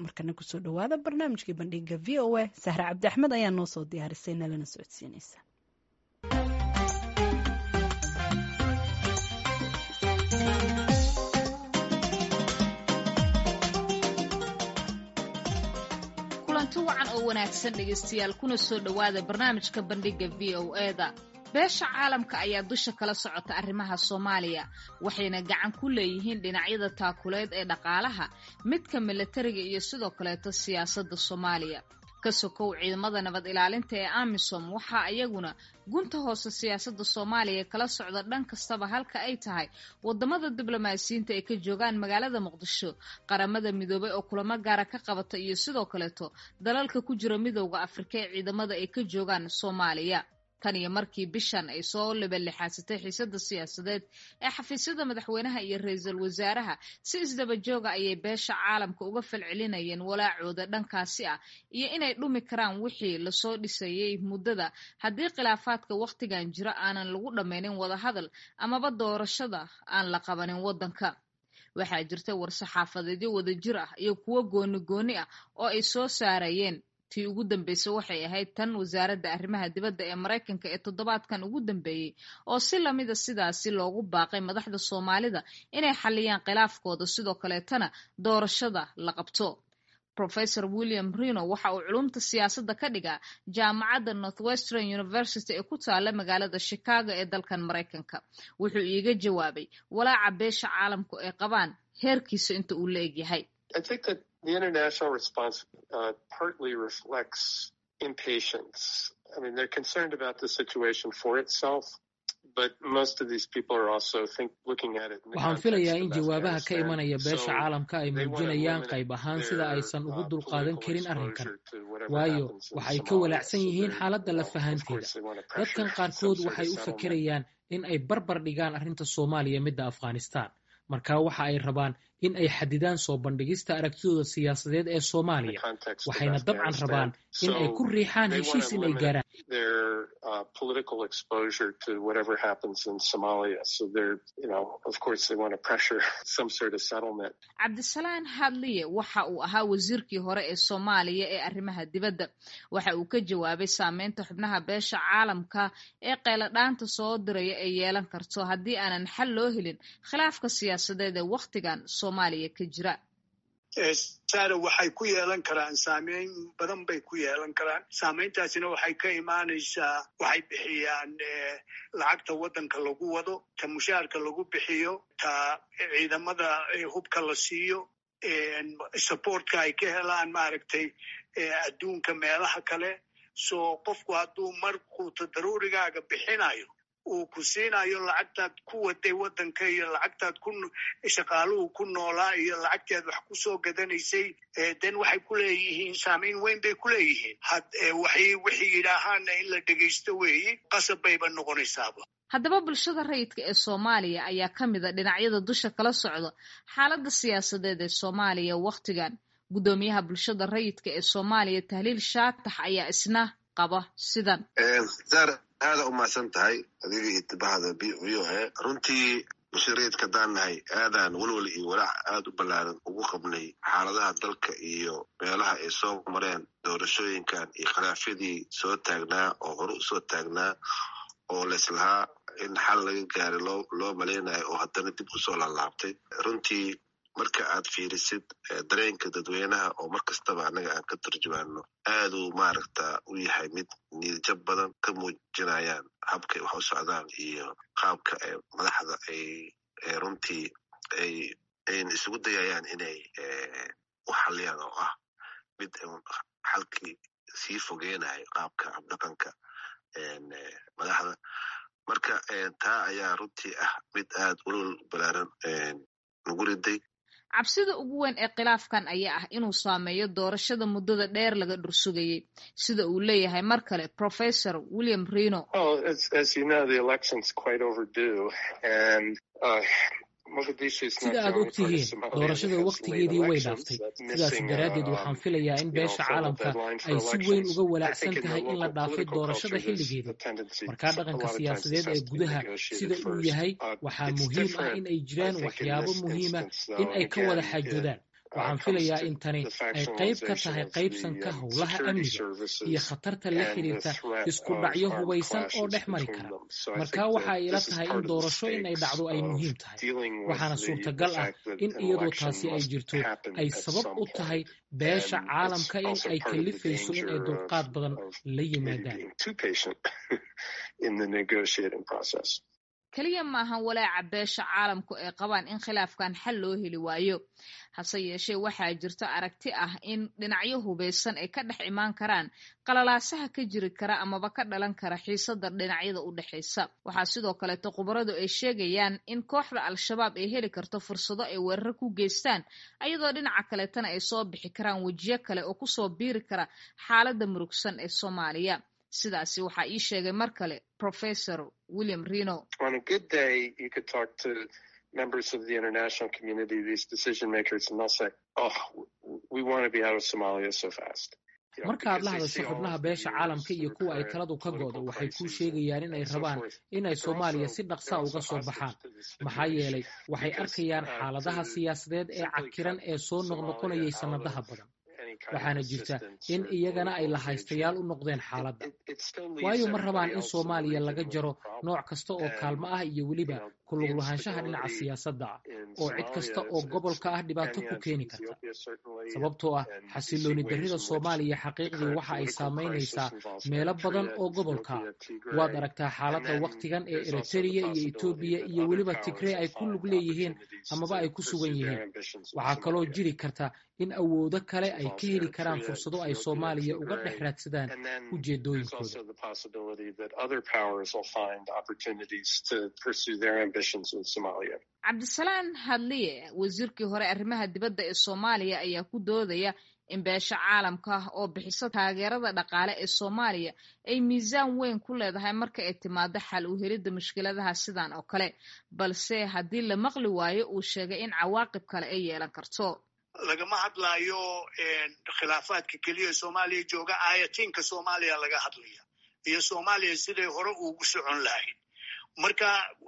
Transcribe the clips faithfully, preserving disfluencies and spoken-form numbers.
markana kusoo dhawaada barnaamijkii bandhiga v o a sahre cabdi axmed ayaa noo soo diyaarisay nalana socodsiinaysa. kulanti wacan oo wanaagsan dhegaystayaal kuna soo dhawaada barnaamijka bandhiga v o eda. beesha caalamka ayaa dusha kala socota arrimaha Soomaaliya waxayna gacan ku leeyihiin dhinacyada taakuleed ee dhaqaalaha midka militariga iyo sidoo kale siyaasadda Soomaaliya. ka sokow ciidamada nabad ilaalinta ee AMISOM waxa ayaguna gunta hoose siyaasadda Soomaaliya kala socda dhan kastaba halka ay tahay wadamada diblomaasiyiinta ee ka joogaan magaalada Muqdisho qaramada midoobay oo kulamo gaar ah ka qabata iyo sidoo kale dalalka ku jira midowga Afrika ee ciidamada ay ka joogaan Soomaaliya. tan iyo markii bishan ay soo lebalixaasatay xiisadda siyaasadeed ee xafiisyada madaxweynaha iyo ra'iisul wasaaraha si isdaba jooga ayay beesha caalamka uga falcelinayeen walaacooda dhankaasi ah iyo inay dhumi karaan wixii la soo dhisayay muddada haddii khilaafaadka waqtigan jira aanan lagu dhameynin wada hadal amaba doorashada aan la qabanin wadanka. waxaa jirta war-saxaafadeedyo wada jir ah iyo kuwo gooni gooni ah oo ay soo saarayeen. tii ugu dambeysay waxay ahayd tan wasaaradda arrimaha dibadda ee Mareykanka ee toddobaadkan ugu dambeeyay oo si lamida sidaasi loogu baaqay madaxda Soomaalida inay xaliyaan khilaafkooda sidoo kale tana doorashada la qabto. Professor William Reno waxa uu culumta siyaasadda ka dhigaa jaamacadda Northwestern University ee ku taala magaalada Chicago ee dalkan Mareykanka. wuxuu iiga jawaabay walaaca beesha caalamku ay qabaan heerkiisa inta uu la egyahay. I think that the international response uh, partly reflects impatience. I mean, they're concerned about the situation for itself, but most of these people are also think looking at it in the waxaan filayaa in jawaabaha ka imanaya beesha caalamka ay muujinayaan qayb ahaan sida aysan ugu dulqaadan karin arrinkan waayo waxay ka walaacsan yihiin xaaladda la fahanteeda. dadkan qaarkood waxay u fakerayaan in ay barbar dhigaan arrinta Soomaaliya midda Afghanistan. marka waxa ay rabaan in ay xadidaan soo bandhigista aragtidooda siyaasadeed ee Soomaaliya waxayna dabcan rabaan in ay ku riixaan heshiis in ay gaaraan their uh, political exposure to whatever happens in Somalia. So they're, you know, of course they want to pressure some sort of settlement. Cabdisalaan Hadliye waxa uu ahaa wasiirkii hore ee Soomaaliya ee arrimaha dibadda. waxa uu ka jawaabay saameynta xubnaha beesha caalamka ee qeyladhaanta soo diraya ay yeelan karto haddii aanan xal loo helin khilaafka siyaasadeed ee waqtigan Soomaaliya ka jira. saara waxay ku yeelan karaan saameyn badan bay ku yeelan karaan. saameyntaasina waxay ka imaanaysaa waxay bixiyaan lacagta waddanka lagu wado, ta mushaarka lagu bixiyo, ta ciidamada hubka la siiyo, supportka ay ka helaan maaragtay adduunka meelaha kale. so qofku hadduu markuu tadaruurigaaga bixinayo uu ku siinayo lacagtaad ku waday waddanka iyo lacagtaad ku shaqaaluhu ku noolaa iyo lacagteed wax ku soo gadanaysay den waxay ku leeyihiin saameyn weyn bay ku leeyihiin. waxay wixii yidhaahaana in la dhegaysto weeye qasab bayba noqonaysaaba. haddaba bulshada rayidka ee Soomaaliya ayaa ka mid a dhinacyada dusha kala socda xaaladda siyaasadeed ee Soomaaliya waqtigan. gudoomiyaha bulshada rayidka ee Soomaaliya Tahliil Shaatax ayaa isna qaba sidan. aada u mahadsan tahay adiga itibahada v o a. runtii musharaidka daan nahay aadaan walwal iyo walaac aada u ballaaran ugu qabnay xaaladaha dalka iyo meelaha ay soo mareen doorashooyinkan iyo khilaafyadii soo taagnaa oo hore usoo taagnaa oo laislahaa in xal laga gaaray loo loo malaynayo oo haddana dib usoo laalaabtay. runtii marka aad fiirisid dareenka dadweynaha oo mar kastaba annaga aan ka turjumaano aad uu maaragta u yahay mid niyadjab badan ka muujinayaan habkay wax u socdaan iyo qaabka madaxda ay runtii ay ayna isugu dayayaan inay u xaliyaan oo ah mid xalkii sii fogeynayo qaabka habdhaqanka madaxda. marka taa ayaa runtii ah mid aad ulol balaaran nagu riday. cabsida ugu weyn ee khilaafkan ayaa ah inuu saameeyo doorashada muddada dheer laga dhursugayay sida uu leeyahay mar kale Professor William Reno. Oh, as, as you know, the election's quite overdue and uh, sida aad og tihiin doorashada waqtigeedii way dhaaftay. sidaas daraaddeed waxaan filayaa in beesha caalamka ay si weyn uga walaacsan tahay in la dhaafay doorashada xilligeedii. markaa dhaqanka siyaasadeed ee gudaha sida uu yahay waxaa muhiim ah in ay jiraan waxyaabo muhiima in ay ka wada xaajoodaan. waxaan filayaa in tani ay qayb ka tahay qaybsanka howlaha amniga iyo khatarta la xiriirta isku dhacyo hubaysan oo dhex mari kara. marka waxa ay ila tahay in doorasho in ay dhacdo ay muhiim tahay, waxaana suurtagal ah in iyadoo taasi ay jirto ay sabab u tahay beesha caalamka in ay kalifayso in ay dulqaad badan la yimaadaan. keliya maahan walaaca beesha caalamku ay qabaan in khilaafkan xal loo heli waayo, hase yeeshee waxaa jirta aragti ah in dhinacyo hubaysan ay ka dhex imaan karaan qalalaasaha ka jiri kara amaba ka dhalan kara xiisada dhinacyada u dhexaysa. waxaa sidoo kaleeto khubaradu ay sheegayaan in kooxda al-shabaab ay heli karto fursado ay weerar ku geystaan, ayadoo dhinaca kaleetana ay soo bixi karaan wejiyo kale oo kusoo biiri kara xaaladda murugsan ee Soomaaliya. sidaasi waxaa ii sheegay mar kale Professor William Reno. On a good day, you could talk to members of the international community, these decision makers, and they'll say, oh, we want to be out of Somalia so fast. markaad la hadasho xubnaha beesha caalamka iyo kuwa ay taladu ka go'do waxay kuu sheegayaan in ay rabaan in ay Soomaaliya si dhaqsa uga soo baxaan, maxaa yeelay waxay arkayaan xaaladaha siyaasadeed ee cakiran ee soo noqnoqonayay sanadaha badan. waxaana jirta in iyagana ay lahaystayaal u noqdeen xaaladda, waayo ma rabaan in Soomaaliya laga jaro nooc kasta oo kaalmo ah iyo weliba ku lug lahaanshaha dhinaca siyaasadda ah oo cid kasta oo gobolka ah dhibaato ku keeni karta. sababtoo ah xasilooni darrida Soomaaliya xaqiiqdii waxa ay saamaynaysaa meelo badan oo gobolka ah. waad aragtaa xaaladda waqtigan ee Eritrea iyo Ethiopia iyo weliba Tigray ay ku lug leeyihiin amaba ay ku sugan yihiin. waxaa kaloo jiri karta in awoodo kale ay ka heli karaan fursado ay Soomaaliya uga dhex raadsadaan ujeedooyinkooda. Cabdisalaan Hadliye, wasiirkii hore arrimaha dibadda ee Soomaaliya, ayaa ku doodaya in beesha caalamka ah oo bixisa taageerada dhaqaale ee Soomaaliya ay miisaan weyn ku leedahay marka ay timaado xal u helidda mushkiladaha sidan oo kale, balse haddii la maqli waayo uu sheegay in cawaaqib kale ay yeelan karto. lagama hadlayo khilaafaadka keliya Soomaaliya jooga, aayatiinka Soomaaliya laga hadlaya iyo Soomaaliya siday hore ugu socon lahayd. marka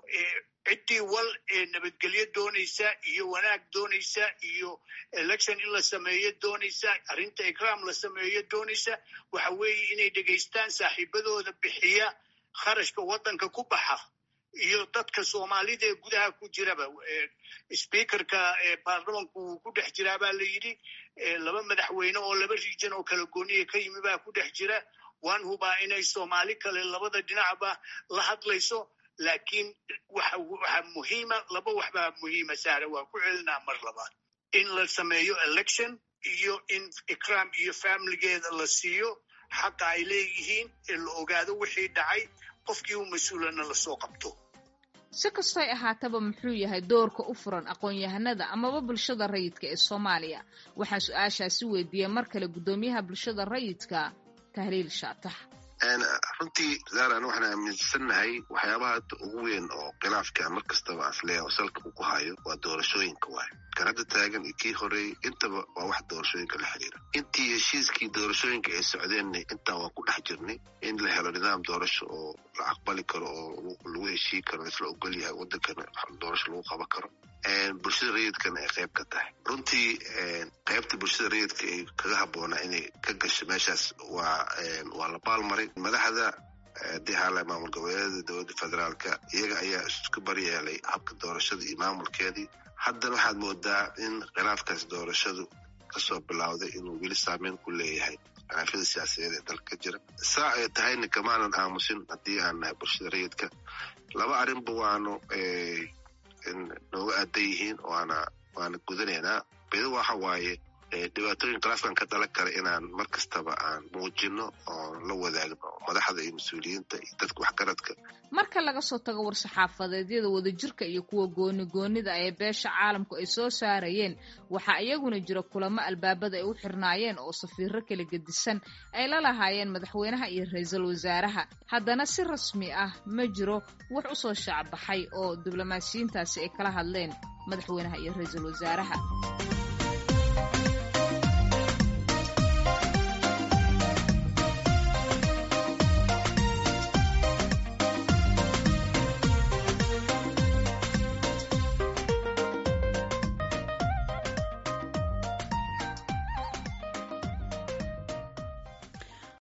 ciddii wal nabadgelyo doonaysa iyo wanaag doonaysa iyo election in la sameeyo doonaysa, arrinta ikraam la sameeyo doonaysa, waxa weeye inay dhegaystaan saaxiibadooda bixiya kharashka waddanka ku baxa iyo dadka Soomaalida ee gudaha ku jiraba. speakerka baarlamanku wuu ku dhex jiraa baa la yidhi, laba madaxweyne oo laba region oo kala gooniya ka yimi baa ku dhex jira. waan hubaa inay Soomaali kale labada dhinacba la hadlayso, laakiin waxa waxa muhiima laba waxbaa muhiima saara, waa ku celinaa mar labaad in la sameeyo election iyo in ikraam iyo familigeeda la siiyo xaqa ay leeyihiin, in la ogaado wixii dhacay, qofkii u mas-uulana la soo qabto. si kastoo ahaataba muxuu yahay doorka u furan aqoon-yahanada amaba bulshada rayidka ee Soomaaliya? waxaan su-aashaasi weydiiyey mar kale guddoomiyaha bulshada rayidka Tahliil Shaatax. runtii zaaran waxaan aaminsanahay waxyaabaha ugu weyn oo khilaafka mar kastaba asleeya oo salka uu ku hayo waa doorashooyinka waay kan hadda taagan iyo kii horeeyey intaba waa wax doorashooyinka la xiriira. intii heshiiskii doorashooyinka ay socdeenna intaa waa ku dhex jirnay in la helo nidaam doorasho oo la aqbali karo oo lagu heshii karo, isla ogol yahay waddankana doorasho lagu qaban karo. bulshada rayidkana ay qayb ka tahay. runtii qaybta bulshada rayidka ay kaga habboonaa inay ka gasho meeshaas waa waa la baalmaray. madaxda haddii hala maamul goboleedyada dowladda federaalka iyaga ayaa isku baryeelay habka doorashada iyo maamulkeedii. haddana waxaad moodaa in khilaafkaas doorashadu kasoo bilowday inuu weli saameyn ku leeyahay khilaafyada siyaasadeed ee dalka ka jira. saa ay tahayna kamaanan aamusin haddii aan nahay bulshada rayidka. laba arrinba waanu nooga aadan yihiin waana waana gudanaynaa. bedo waxa waaye dhibaatooyin khilaafkan ka dhalan kara inaan mar kastaba aan muujino oo la wadaagno madaxda iyo mas-uuliyiinta iyo dadka waxgaradka. marka laga soo tago war-saxaafadeedyada wadajirka iyo kuwa gooni goonida ee beesha caalamku ay soo saarayeen, waxaa iyaguna jira kulamo albaabada ay u xirnaayeen oo safiiro kala gedisan ay la lahaayeen madaxweynaha iyo ra-iisul wasaaraha. haddana si rasmi ah ma jiro wax u soo shaacbaxay oo diblomaasiyiintaasi ay kala hadleen madaxweynaha iyo ra-iisul wasaaraha.